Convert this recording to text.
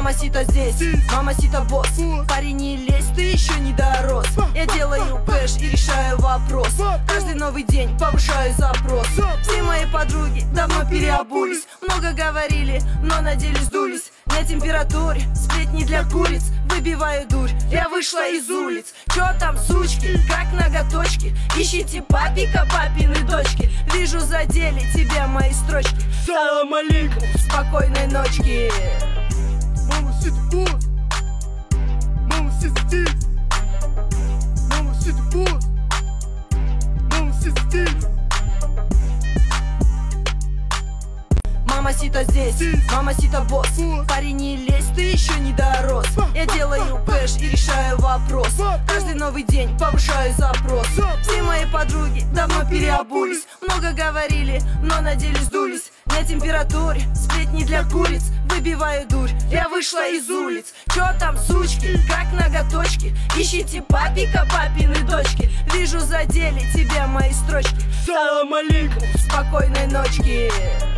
Мамасита здесь, мамасита босс. Парень, не лезь, ты еще не дорос. Я делаю кэш и решаю вопрос. Каждый новый день повышаю запрос. Все мои подруги давно переобулись. Много говорили, но на деле сдулись. На температуре, сплетни для куриц. Выбиваю дурь, я вышла из улиц. Чё там, сучки, как ноготочки? Ищите папика, папины дочки. Вижу, задели тебя мои строчки. Салам алейкум, спокойной ночки. Мамасита босс, мамасита здесь, мамасита босс, мамасита здесь. Мамасита здесь, мамасита босс. Парень, не лезь, ты еще не дорос. Я делаю кэш и решаю вопрос. Каждый новый день повышаю запрос. Все мои подруги давно переобулись. Много говорили, но на деле сдулись. На температуре, сплетни для куриц. Выбиваю дурь, я вышла из улиц. Чё там, сучки, как ноготочки? Ищите папика, папины дочки. Вижу, задели тебя мои строчки. Салам алейкум, Спокойной ночки.